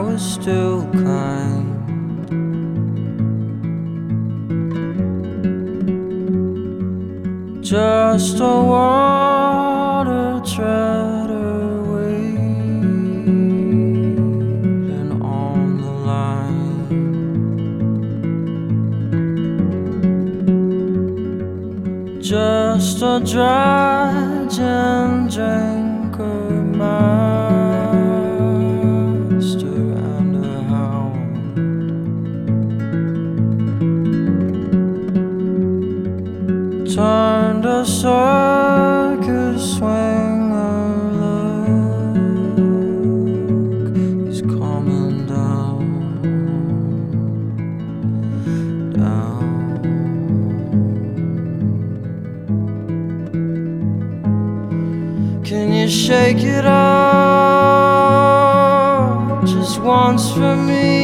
was still kind. Just a water treader waiting on the line. Just a drudge and drinker, master and a hound. Turned a circus swinger, look, he's coming down, down. Can you shake it up just once for me?